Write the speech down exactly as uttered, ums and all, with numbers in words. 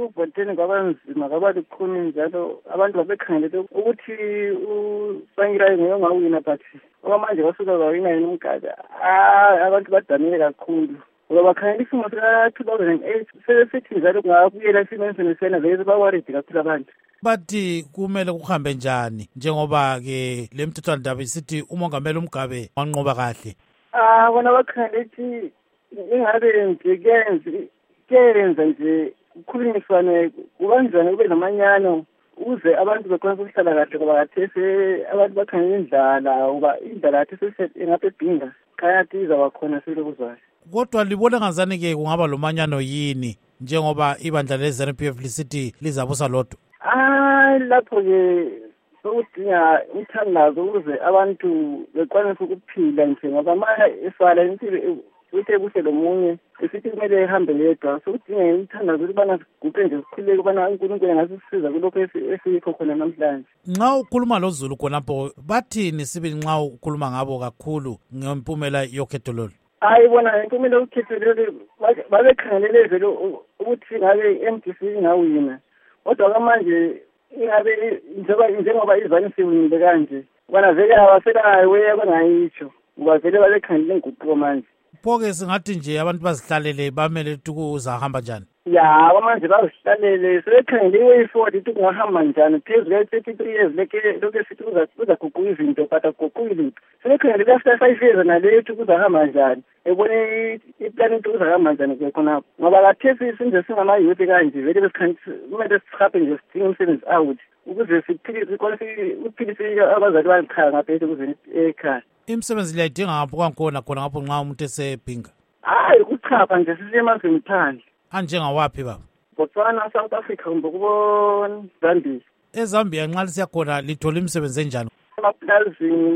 ekuvoteni kwabanzima kwabalukhuni njalo abantu babekhangelele ukuthi uSangirayo nguye ongawina but okwamanje basuka bawina yena uMgaba. Ah, abantu badanile kakhulu. Ngoba bakhangela isimo sika-two thousand eight sebesithi njalo kungabuyela esimeni senisena vele bawaridi kakhulu abantu. Bathi kumele kuhambe njani njengoba-ke le mthethwandaba isithi umongameli uMgabe wanqoba kahle? Ah, bona bakhangela ukuthi ingabe nje kuyenze kuyenza nje kukhulunyiswane kubanjani kube namanyano uze abantu bekhona ukuhlala kahle ngoba kathese abantu bakhangela indlala uba indlala kathese ingaphe ebhinga khayathi izaba khona selokuzwayo. Kodwa libona ngazani-ke kungaba lo manyano yini njengoba ibandla le-ZANU P F lisithi lizabusa lodwa? Ah, lapho-ke sokudinga umthandazo ukuze abantu bekwanise ukuphila nje ngoba manje esala impilo uthe kuhle lomunye esithi kumele ehambe yedwa sokudinga umthandazo ukubana siguqe nje sikhululeke ukubana uNkulunkulu engasisiza kulokho esikho khona namhlanje. Nxa ukhuluma loZulu khonapho bathini sibili nxa ukhuluma ngabo kakhulu ngempumela yokhetho lolu? Hayi bona impumela yokhetho lolu babekhangelele vele ukuthi ngabe i-M D C ingawina. Kodwa kamanje ingabe njengoba njengoba izani siwinile kanje bona vele abaselayo weya bangayitsho ngoba vele babekhangelele inguquko manje. Pho-ke singathi nje abantu bazihlalele bamele tukuzahamba njani? Ya manje bazihlalele sebekhangele i-way forward ukuthi kungahamba njani phezu kwe-thirty-three years leke lokhu sithi kuzaguquka izinto but akuguquki lutho. Sebekhangele after five years nalethu kuzahamba njani ebone iplani into kuzahamba njani ke khonapho ngoba kathesi sinje singama-youth kanje vele besikhangelele kumele sihape nje sidinge umsebenzi out ukuze siphilise ukuphilise abazali balikhaya ngapha kuze ekhaya. Imisebenzi liyayidinga ngapho kwankhona khona ngapho nxa umuntu esebhinga? Hayi ukuchapha nje sisiye emazweni phandle. Anjengawaphi baba? Botswana, South Africa kumbe kubo Zambia. EZambia nxa lisiyakhona lithola imisebenzi enjani? Emaplazini